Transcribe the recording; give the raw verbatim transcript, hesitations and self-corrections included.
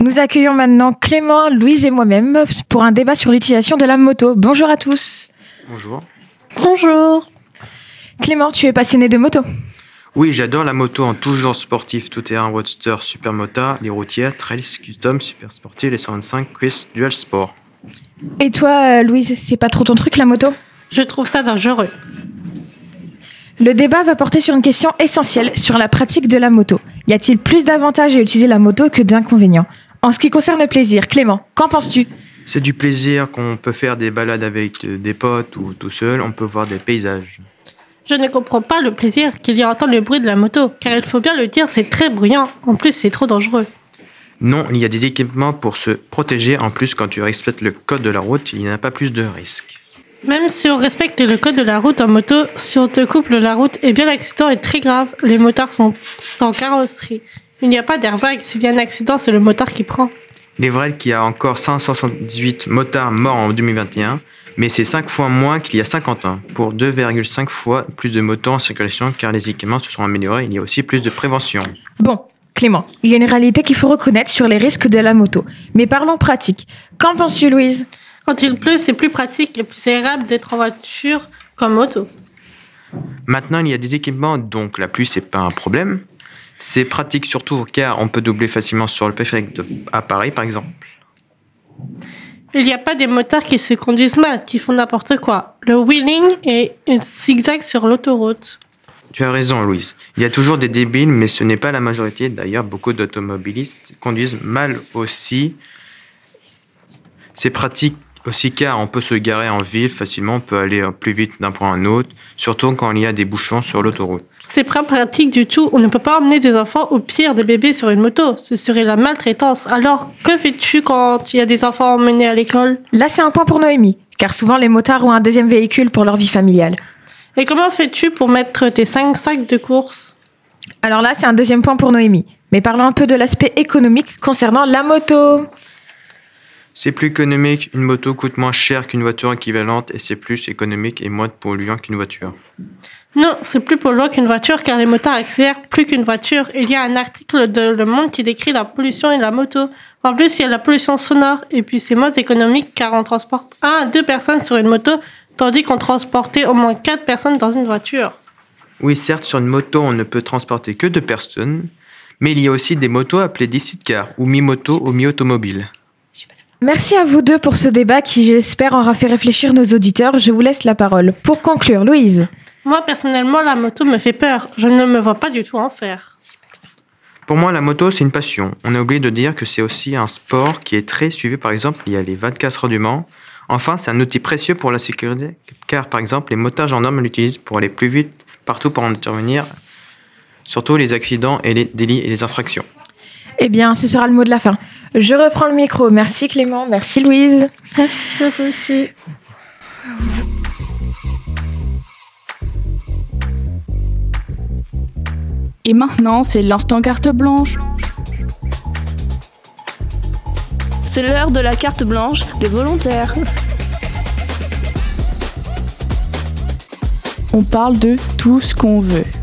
Nous accueillons maintenant Clément, Louise et moi-même pour un débat sur l'utilisation de la moto. Bonjour à tous. Bonjour. Bonjour. Clément, tu es passionné de moto? Oui, j'adore la moto en tout genre sportif, tout terrain, roadster, supermota, les routières, trails, custom, super sportive, les cent vingt-cinq, quiz, dual sport. Et toi, Louise, c'est pas trop ton truc la moto? Je trouve ça dangereux. Le débat va porter sur une question essentielle sur la pratique de la moto. Y a-t-il plus d'avantages à utiliser la moto que d'inconvénients? En ce qui concerne le plaisir, Clément, qu'en penses-tu? C'est du plaisir qu'on peut faire des balades avec des potes ou tout seul, on peut voir des paysages. Je ne comprends pas le plaisir qu'il y a à entendre le bruit de la moto, car il faut bien le dire, c'est très bruyant. En plus, c'est trop dangereux. Non, il y a des équipements pour se protéger. En plus, quand tu respectes le code de la route, il n'y a pas plus de risques. Même si on respecte le code de la route en moto, si on te coupe la route, eh bien l'accident est très grave. Les motards sont en carrosserie. Il n'y a pas d'airbag. S'il y a un accident, c'est le motard qui prend. Il est vrai qu'il y a encore cinq cent soixante-dix-huit motards morts en deux mille vingt et un, mais c'est cinq fois moins qu'il y a cinquante ans, pour deux virgule cinq fois plus de motos en circulation, car les équipements se sont améliorés. Il y a aussi plus de prévention. Bon, Clément, il y a une réalité qu'il faut reconnaître sur les risques de la moto. Mais parlons pratique. Qu'en penses-tu, Louise? Quand il pleut, c'est plus pratique et plus agréable d'être en voiture qu'en moto. Maintenant, il y a des équipements, donc la pluie, c'est pas un problème. C'est pratique surtout car on peut doubler facilement sur le périphérique à Paris, par exemple. Il n'y a pas des motards qui se conduisent mal, qui font n'importe quoi. Le wheeling est un zigzag sur l'autoroute. Tu as raison, Louise. Il y a toujours des débiles, mais ce n'est pas la majorité. D'ailleurs, beaucoup d'automobilistes conduisent mal aussi. C'est pratique aussi car on peut se garer en ville facilement, on peut aller plus vite d'un point à un autre, surtout quand il y a des bouchons sur l'autoroute. C'est pas pratique du tout. On ne peut pas emmener des enfants, au pire des bébés, sur une moto. Ce serait la maltraitance. Alors, que fais-tu quand il y a des enfants emmenés à l'école? Là, c'est un point pour Noémie, car souvent les motards ont un deuxième véhicule pour leur vie familiale. Et comment fais-tu pour mettre tes cinq sacs de course? Alors là, c'est un deuxième point pour Noémie. Mais parlons un peu de l'aspect économique concernant la moto. C'est plus économique, une moto coûte moins cher qu'une voiture équivalente et c'est plus économique et moins polluant qu'une voiture. Non, c'est plus polluant qu'une voiture car les motards accélèrent plus qu'une voiture. Il y a un article de Le Monde qui décrit la pollution et la moto. En plus, il y a la pollution sonore et puis c'est moins économique car on transporte un à deux personnes sur une moto tandis qu'on transportait au moins quatre personnes dans une voiture. Oui, certes, sur une moto, on ne peut transporter que deux personnes, mais il y a aussi des motos appelées dixit cars ou mi-moto ou mi-automobile. Merci à vous deux pour ce débat qui, j'espère, aura fait réfléchir nos auditeurs. Je vous laisse la parole. Pour conclure, Louise. Moi, personnellement, la moto me fait peur. Je ne me vois pas du tout en faire. Pour moi, la moto, c'est une passion. On a oublié de dire que c'est aussi un sport qui est très suivi. Par exemple, il y a les vingt-quatre heures du Mans. Enfin, c'est un outil précieux pour la sécurité, car, par exemple, les motards gendarmes l'utilisent pour aller plus vite partout pour en intervenir, surtout les accidents et les délits et les infractions. Eh bien, ce sera le mot de la fin. Je reprends le micro. Merci Clément, merci Louise. Merci à toi aussi. Et maintenant, c'est l'instant carte blanche. C'est l'heure de la carte blanche des volontaires. On parle de tout ce qu'on veut.